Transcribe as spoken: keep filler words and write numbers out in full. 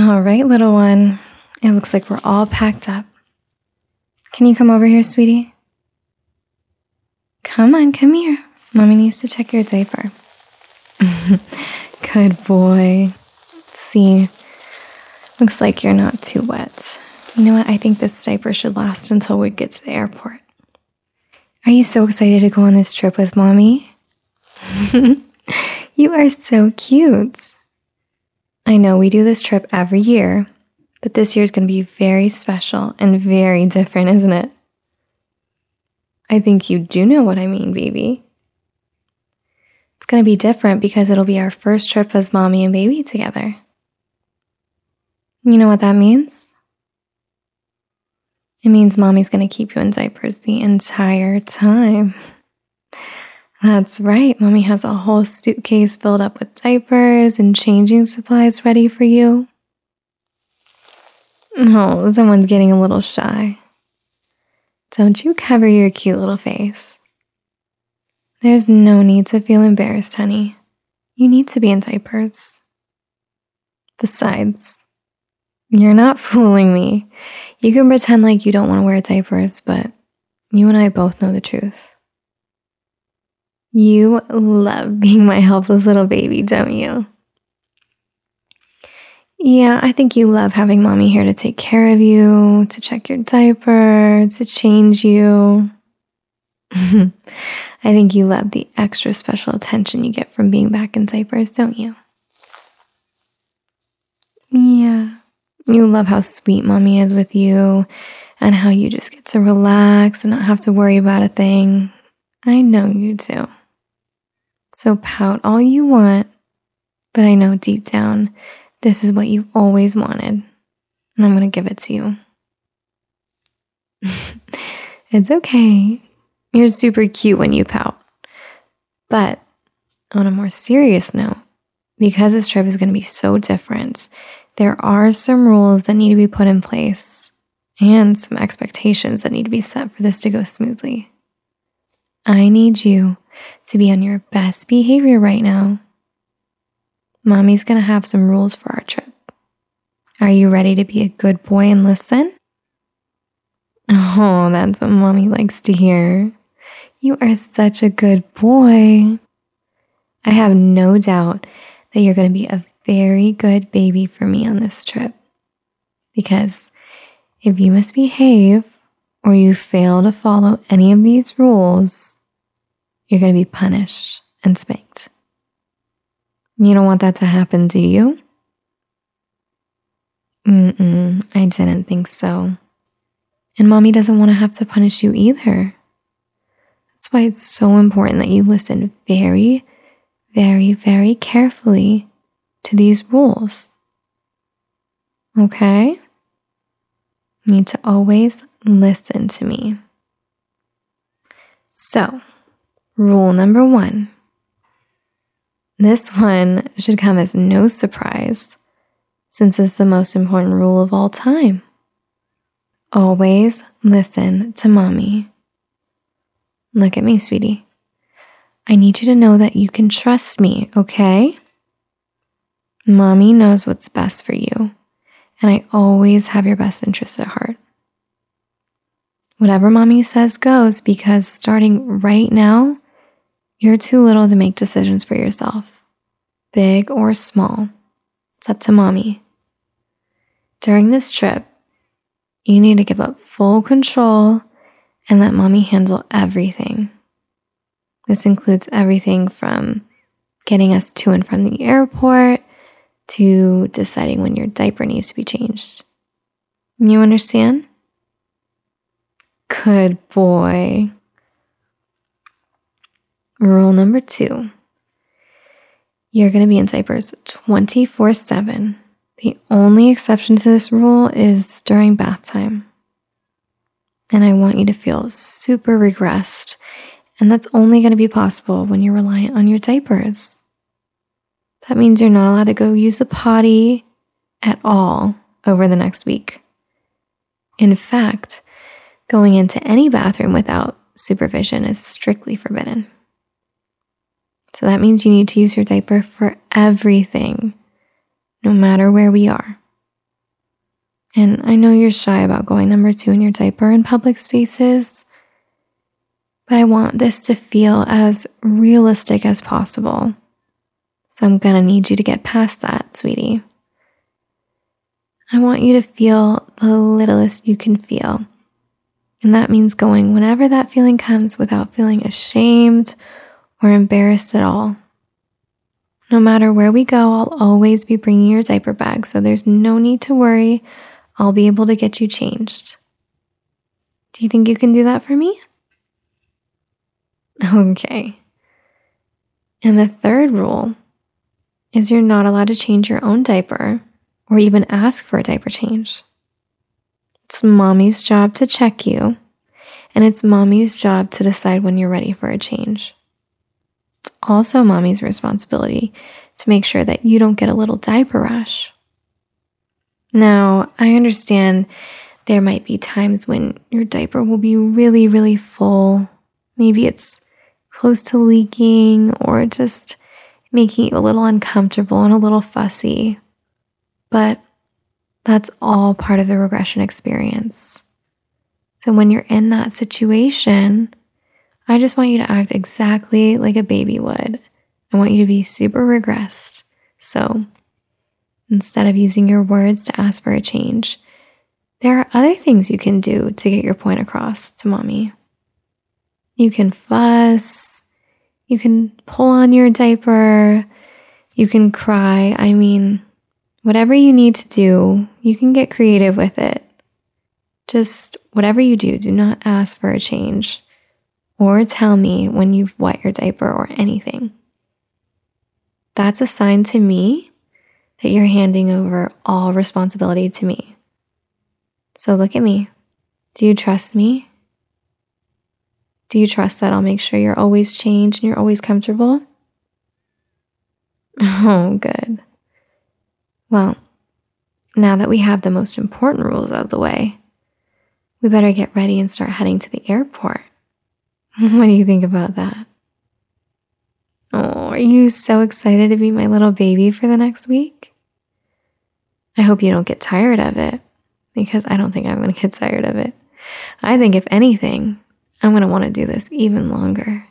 All right, little one. It looks like we're all packed up. Can you come over here, sweetie? Come on, come here. Mommy needs to check your diaper. Good boy. See, looks like you're not too wet. You know what? I think this diaper should last until we get to the airport. Are you so excited to go on this trip with Mommy? You are so cute. I know we do this trip every year, but this year is going to be very special and very different, isn't it? I think you do know what I mean, baby. It's going to be different because it'll be our first trip as Mommy and baby together. You know what that means? It means Mommy's going to keep you in diapers the entire time. That's right. Mommy has a whole suitcase filled up with diapers and changing supplies ready for you. Oh, someone's getting a little shy. Don't you cover your cute little face. There's no need to feel embarrassed, honey. You need to be in diapers. Besides, you're not fooling me. You can pretend like you don't want to wear diapers, but you and I both know the truth. You love being my helpless little baby, don't you? Yeah, I think you love having Mommy here to take care of you, to check your diaper, to change you. I think you love the extra special attention you get from being back in diapers, don't you? Yeah, you love how sweet Mommy is with you and how you just get to relax and not have to worry about a thing. I know you do. So pout all you want, but I know deep down, this is what you've always wanted, and I'm going to give it to you. It's okay. You're super cute when you pout. But on a more serious note, because this trip is going to be so different, there are some rules that need to be put in place and some expectations that need to be set for this to go smoothly. I need you to be on your best behavior right now. Mommy's going to have some rules for our trip. Are you ready to be a good boy and listen? Oh, that's what Mommy likes to hear. You are such a good boy. I have no doubt that you're going to be a very good baby for me on this trip. Because if you misbehave or you fail to follow any of these rules, you're going to be punished and spanked. You don't want that to happen, do you? Mm-mm, I didn't think so. And Mommy doesn't want to have to punish you either. That's why it's so important that you listen very, very, very carefully to these rules. Okay? You need to always listen to me. So, rule number one. This one should come as no surprise, since it's the most important rule of all time. Always listen to Mommy. Look at me, sweetie. I need you to know that you can trust me, okay? Mommy knows what's best for you, and I always have your best interests at heart. Whatever Mommy says goes, because starting right now, you're too little to make decisions for yourself, big or small. It's up to Mommy. During this trip, you need to give up full control and let Mommy handle everything. This includes everything from getting us to and from the airport to deciding when your diaper needs to be changed. You understand? Good boy. Rule number two. You're going to be in diapers twenty-four seven. The only exception to this rule is during bath time. And I want you to feel super regressed. And that's only going to be possible when you're reliant on your diapers. That means you're not allowed to go use the potty at all over the next week. In fact, going into any bathroom without supervision is strictly forbidden. So that means you need to use your diaper for everything, no matter where we are. And I know you're shy about going number two in your diaper in public spaces, but I want this to feel as realistic as possible. So I'm gonna need you to get past that, sweetie. I want you to feel the littlest you can feel. And that means going whenever that feeling comes without feeling ashamed or embarrassed at all. No matter where we go, I'll always be bringing your diaper bag, so there's no need to worry. I'll be able to get you changed. Do you think you can do that for me? Okay. And the third rule is you're not allowed to change your own diaper or even ask for a diaper change. It's mommy's job to check you, and it's mommy's job to decide when you're ready for a change. It's also mommy's responsibility to make sure that you don't get a little diaper rash. Now, I understand there might be times when your diaper will be really, really full. Maybe it's close to leaking or just making you a little uncomfortable and a little fussy. But that's all part of the regression experience. So when you're in that situation, I just want you to act exactly like a baby would. I want you to be super regressed. So instead of using your words to ask for a change, there are other things you can do to get your point across to mommy. You can fuss, you can pull on your diaper, you can cry. I mean, whatever you need to do, you can get creative with it. Just whatever you do, do not ask for a change or tell me when you've wet your diaper or anything. That's a sign to me that you're handing over all responsibility to me. So look at me. Do you trust me? Do you trust that I'll make sure you're always changed and you're always comfortable? Oh, good. Well, now that we have the most important rules out of the way, we better get ready and start heading to the airport. What do you think about that? Oh, are you so excited to be my little baby for the next week? I hope you don't get tired of it, because I don't think I'm going to get tired of it. I think if anything, I'm going to want to do this even longer.